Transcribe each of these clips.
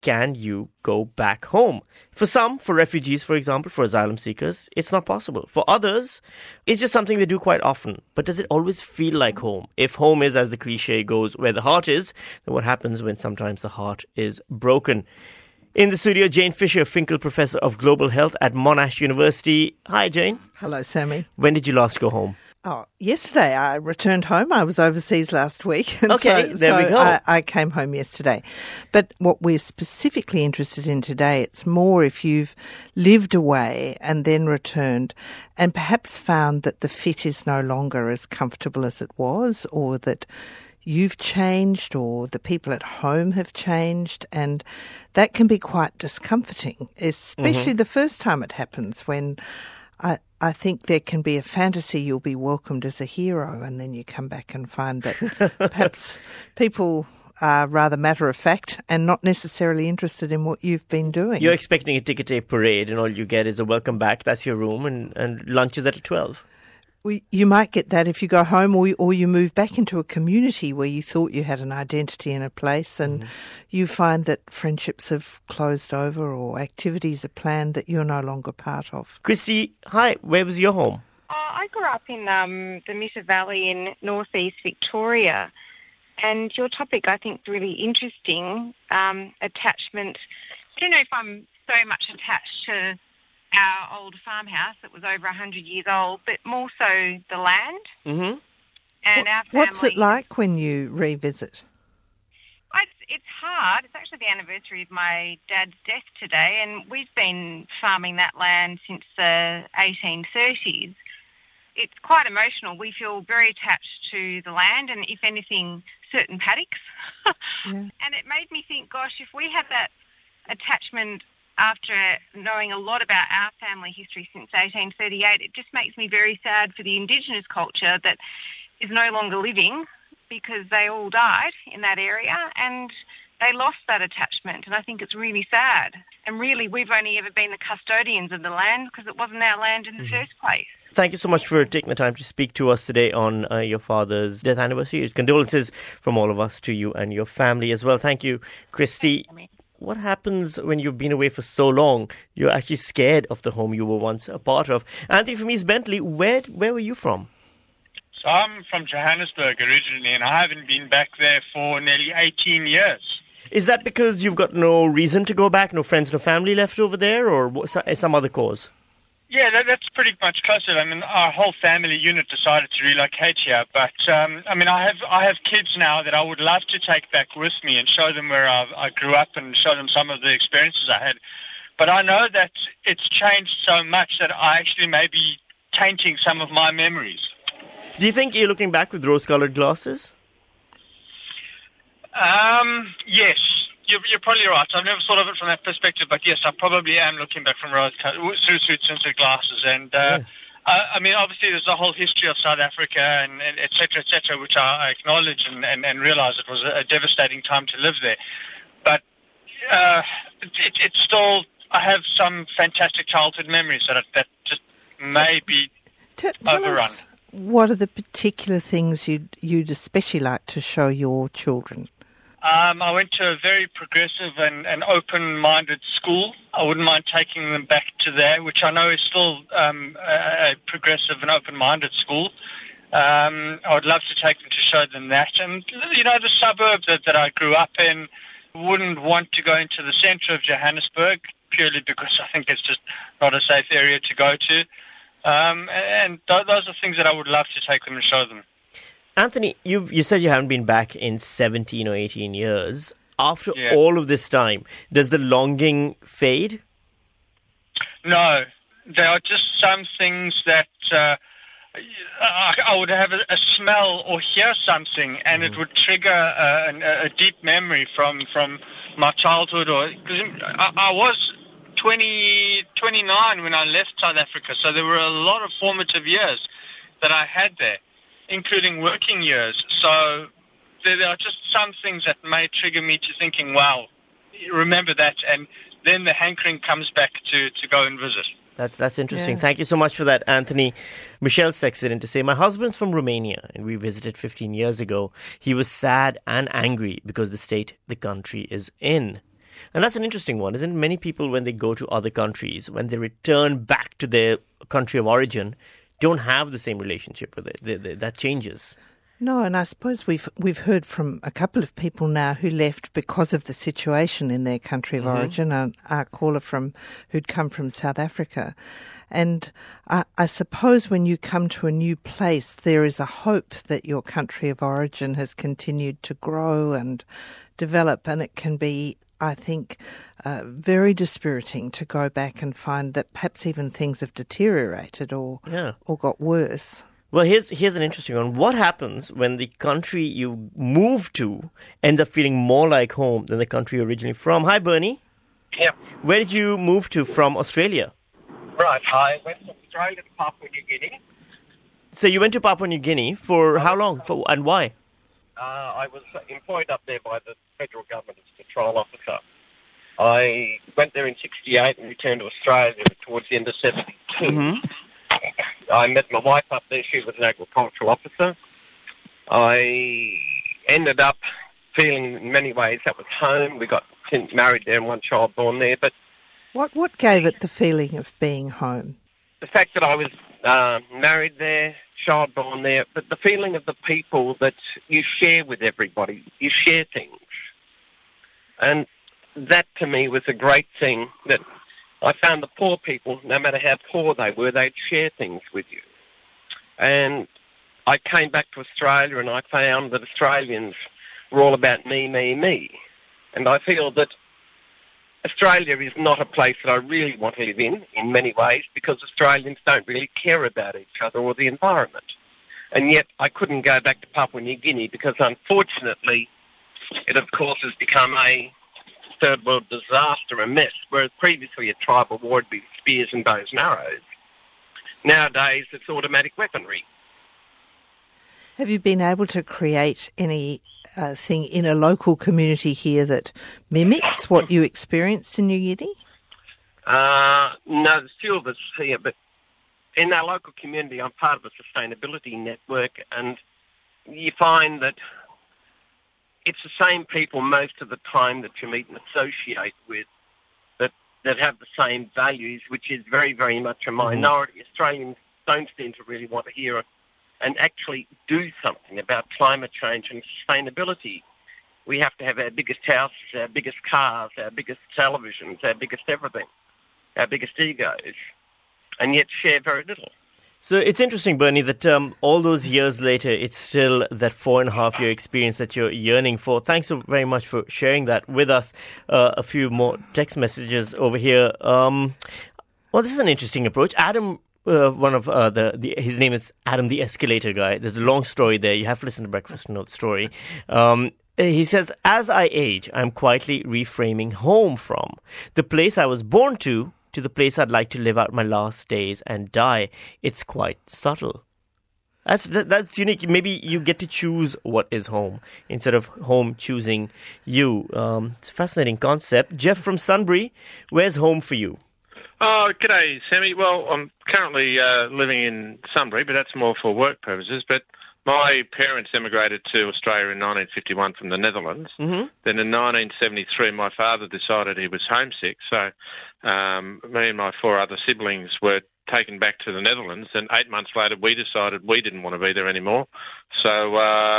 can you go back home? For some, for refugees, for example, for asylum seekers, it's not possible. For others, it's just something they do quite often. But does it always feel like home? If home is, as the cliche goes, where the heart is, then what happens when sometimes the heart is broken? In the studio, Jane Fisher, Finkel Professor of Global Health at Monash University. Hi, Jane. Hello, Sammy. When did you last go home? Oh, yesterday I returned home. I was overseas last week. And okay, there we go. I came home yesterday. But what we're specifically interested in today, it's more if you've lived away and then returned and perhaps found that the fit is no longer as comfortable as it was, or that you've changed or the people at home have changed, and that can be quite discomforting, especially the first time it happens, when I think there can be a fantasy you'll be welcomed as a hero, and then you come back and find that perhaps people are rather matter-of-fact and not necessarily interested in what you've been doing. You're expecting a ticker tape parade and all you get is a welcome back, that's your room, and lunch is at 12. You might get that if you go home, or you move back into a community where you thought you had an identity in a place, and you find that friendships have closed over or activities are planned that you're no longer part of. Christy, hi, where was your home? I grew up in the Mitter Valley in northeast Victoria, and your topic I think is really interesting, attachment. I don't know if I'm so much attached to our old farmhouse that was over 100 years old, but more so the land. Mm-hmm. And our family. What's it like when you revisit? It's hard. It's actually the anniversary of my dad's death today, and we've been farming that land since the 1830s. It's quite emotional. We feel very attached to the land and, if anything, certain paddocks. Yeah. And it made me think, gosh, if we had that attachment after knowing a lot about our family history since 1838, it just makes me very sad for the Indigenous culture that is no longer living, because they all died in that area and they lost that attachment. And I think it's really sad. And really, we've only ever been the custodians of the land because it wasn't our land in the first place. Thank you so much for taking the time to speak to us today on your father's death anniversary. Condolences from all of us to you and your family as well. Thank you, Christy. What happens when you've been away for so long? You're actually scared of the home you were once a part of. Anthony from East Bentley, where were you from? So I'm from Johannesburg originally, and I haven't been back there for nearly 18 years. Is that because you've got no reason to go back, no friends, no family left over there, or some other cause? Yeah, that's pretty much close to it. I mean, our whole family unit decided to relocate here, but I have kids now that I would love to take back with me and show them where I grew up and show them some of the experiences I had. But I know that it's changed so much that I actually may be tainting some of my memories. Do you think you're looking back with rose-colored glasses? Yes. You're probably right. I've never thought of it from that perspective, but yes, I probably am looking back from through tinted glasses. And I mean, obviously, there's a whole history of South Africa and et cetera, which I acknowledge and realise it was a devastating time to live there. But it's still, I have some fantastic childhood memories that just may be Tell overrun. us, what are the particular things you'd especially like to show your children? I went to a very progressive and open-minded school. I wouldn't mind taking them back to there, which I know is still a progressive and open-minded school. I would love to take them to show them that. And, you know, the suburb that I grew up in, wouldn't want to go into the centre of Johannesburg, purely because I think it's just not a safe area to go to. And those are things that I would love to take them and show them. Anthony, you said you haven't been back in 17 or 18 years. After all of this time, does the longing fade? No. There are just some things that I would have a smell or hear something, and it would trigger a deep memory from my childhood. Because I was 29 when I left South Africa, so there were a lot of formative years that I had there, including working years. So there are just some things that may trigger me to thinking, wow, remember that, and then the hankering comes back to go and visit. That's interesting. Yeah. Thank you so much for that, Anthony. Michelle texted in to say, my husband's from Romania and we visited 15 years ago. He was sad and angry because the state the country is in. And that's an interesting one, isn't it? Many people, when they go to other countries, when they return back to their country of origin, don't have the same relationship with it. That changes. No, and I suppose we've heard from a couple of people now who left because of the situation in their country of origin. Our caller who'd come from South Africa, and I suppose when you come to a new place, there is a hope that your country of origin has continued to grow and develop, and it can be, I think, very dispiriting to go back and find that perhaps even things have deteriorated or got worse. Well, here's an interesting one. What happens when the country you move to ends up feeling more like home than the country you're originally from? Hi, Bernie. Yeah. Where did you move to from Australia? Right. I went from Australia to Papua New Guinea. So you went to Papua New Guinea for how long? And why? I was employed up there by the federal government as a patrol officer. I went there in 1968 and returned to Australia towards the end of 1972. I met my wife up there. She was an agricultural officer. I ended up feeling in many ways that was home. We got married there and one child born there. But what gave it the feeling of being home? The fact that I was married there, child born there, but the feeling of the people that you share with everybody. You share things. And that to me was a great thing, that I found the poor people, no matter how poor they were, they'd share things with you. And I came back to Australia and I found that Australians were all about me, me, me. And I feel that Australia is not a place that I really want to live in many ways, because Australians don't really care about each other or the environment. And yet I couldn't go back to Papua New Guinea because, unfortunately, it, of course, has become a third world disaster, a mess, whereas previously a tribal war would be spears and bows and arrows. Nowadays it's automatic weaponry. Have you been able to create any thing in a local community here that mimics what you experienced in New Guinea? No, there's few of us here, but in our local community I'm part of a sustainability network, and you find that it's the same people most of the time that you meet and associate with that have the same values, which is very, very much a minority. Australians don't seem to really want to hear and actually do something about climate change and sustainability. We have to have our biggest houses, our biggest cars, our biggest televisions, our biggest everything, our biggest egos, and yet share very little. So it's interesting, Bernie, that all those years later, it's still that 4.5-year experience that you're yearning for. Thanks so very much for sharing that with us. A few more text messages over here. Well, this is an interesting approach. Adam, his name is Adam the Escalator Guy. There's a long story there. You have to listen to Breakfast to know the story. He says, as I age, I'm quietly reframing home from the place I was born to the place I'd like to live out my last days and die. It's quite subtle. That's unique. Maybe you get to choose what is home instead of home choosing you. It's a fascinating concept. Jeff from Sunbury, where's home for you? Oh, g'day, Sammy. Well, I'm currently living in Sunbury, but that's more for work purposes. But my parents emigrated to Australia in 1951 from the Netherlands. Then in 1973, my father decided he was homesick, so me and my 4 other siblings were taken back to the Netherlands, and 8 months later we decided we didn't want to be there anymore. So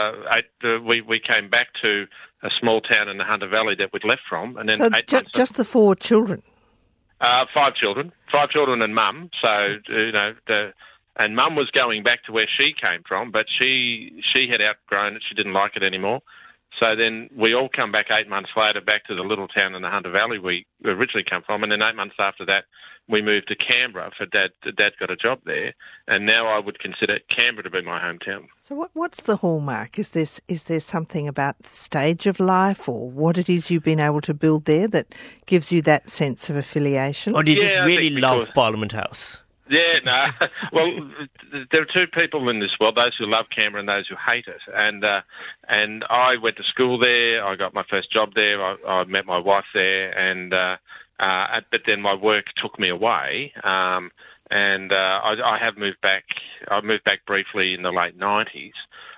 we came back to a small town in the Hunter Valley that we'd left from. And then so just the 4 children? 5 children. 5 children and Mum. So, and Mum was going back to where she came from, but she had outgrown it. She didn't like it anymore. So then we all come back 8 months later back to the little town in the Hunter Valley we originally come from. And then 8 months after that, we moved to Canberra for Dad. Dad got a job there. And now I would consider Canberra to be my hometown. So what's the hallmark? Is there something about the stage of life or what it is you've been able to build there that gives you that sense of affiliation? Or do you just really love Parliament House? Yeah, no. Well, there are 2 people in this world, those who love Canberra and those who hate it. And I went to school there. I got my first job there. I met my wife there. And but then my work took me away. I have moved back. I moved back briefly in the late 90s.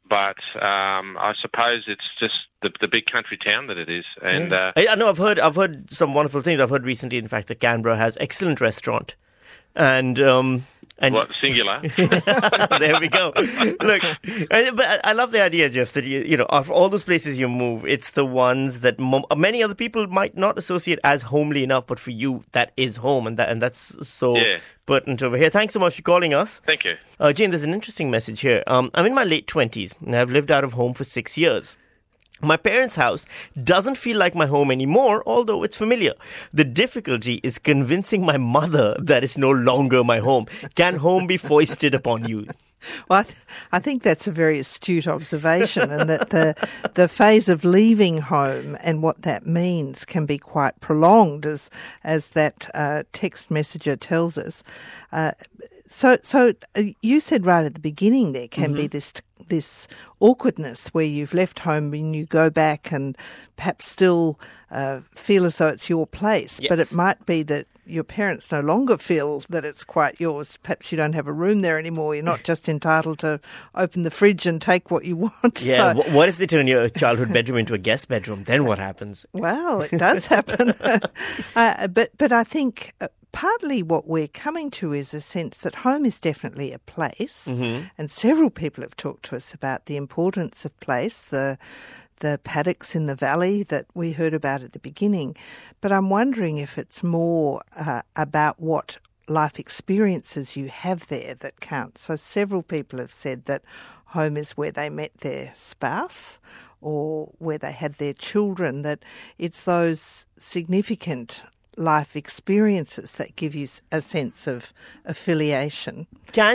but I suppose it's just the big country town that it is. And I know I've heard some wonderful things. I've heard recently, in fact, that Canberra has excellent restaurant, and what, singular? There we go. Look, but I love the idea, Jeff, that you know, of all those places you move, it's the ones that many other people might not associate as homely enough, but for you, that is home, and that's so pertinent over here. Thanks so much for calling us. Thank you. Jane, there's an interesting message here. I'm in my late 20s, and I've lived out of home for 6 years. My parents' house doesn't feel like my home anymore, although it's familiar. The difficulty is convincing my mother that it's no longer my home. Can home be foisted upon you? Well, I think that's a very astute observation, and that the phase of leaving home and what that means can be quite prolonged, as that text messenger tells us. So you said right at the beginning there can be this awkwardness where you've left home and you go back and perhaps still feel as though it's your place, but it might be that your parents no longer feel that it's quite yours. Perhaps you don't have a room there anymore. You're not just entitled to open the fridge and take what you want. Yeah, so, what if they turn your childhood bedroom into a guest bedroom? Then what happens? Well, it does happen. But I think partly what we're coming to is a sense that home is definitely a place, and several people have talked to us about the importance of place, the paddocks in the valley that we heard about at the beginning. But I'm wondering if it's more about what life experiences you have there that count. So several people have said that home is where they met their spouse or where they had their children, that it's those significant life experiences that give you a sense of affiliation.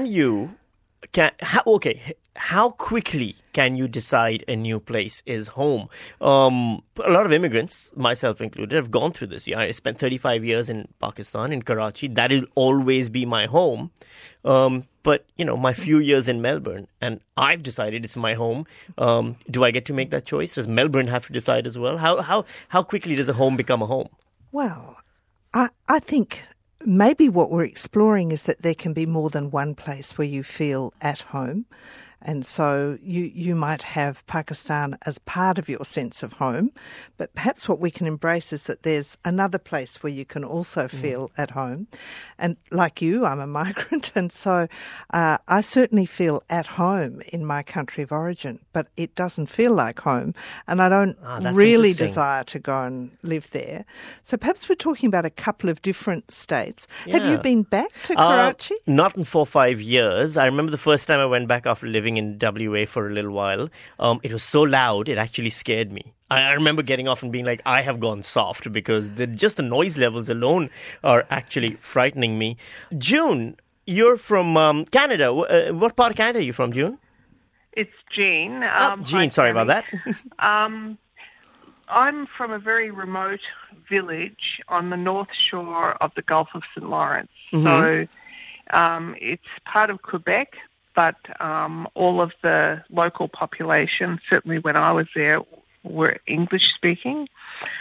How quickly can you decide a new place is home? A lot of immigrants, myself included, have gone through this. I spent 35 years in Pakistan, in Karachi. That will always be my home. But, you know, my few years in Melbourne, and I've decided it's my home. Do I get to make that choice? Does Melbourne have to decide as well? How quickly does a home become a home? Well, I think maybe what we're exploring is that there can be more than one place where you feel at home. And so you might have Pakistan as part of your sense of home, but perhaps what we can embrace is that there's another place where you can also feel at home. And like you, I'm a migrant, and so I certainly feel at home in my country of origin, but it doesn't feel like home, and I don't really desire to go and live there. So perhaps we're talking about a couple of different states. Yeah. Have you been back to Karachi? Not in 4 or 5 years. I remember the first time I went back after living in WA for a little while. It was so loud, it actually scared me. I remember getting off and being like, I have gone soft, because just the noise levels alone are actually frightening me. June, you're from Canada. What part of Canada are you from, June? It's Jean. Jean, sorry about that. I'm from a very remote village on the north shore of the Gulf of St. Lawrence. So it's part of Quebec, but all of the local population, certainly when I was there, were English-speaking.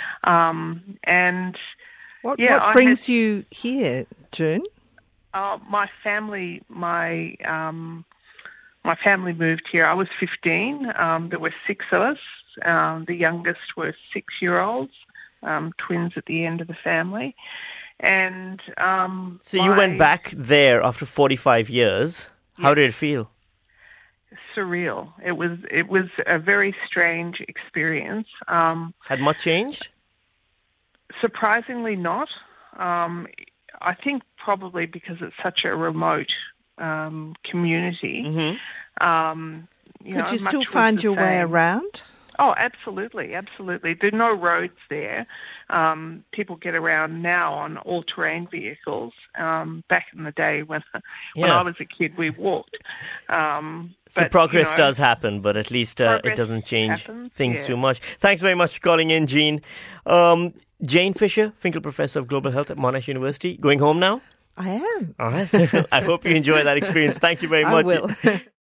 And what brings you here, June? My family moved here. I was 15. There were 6 of us. The youngest were 6-year-olds, twins at the end of the family. And so you went back there after 45 years. How did it feel? Surreal. It was a very strange experience. Had much changed? Surprisingly not. I think probably because it's such a remote community. Could you still find your way around? Oh, absolutely. There are no roads there. People get around now on all-terrain vehicles. Back in the day when I was a kid, we walked. So progress does happen, but at least it doesn't change things too much. Thanks very much for calling in, Jean. Jane Fisher, Finkel Professor of Global Health at Monash University. Going home now? I am. All right. I hope you enjoy that experience. Thank you very much. I will.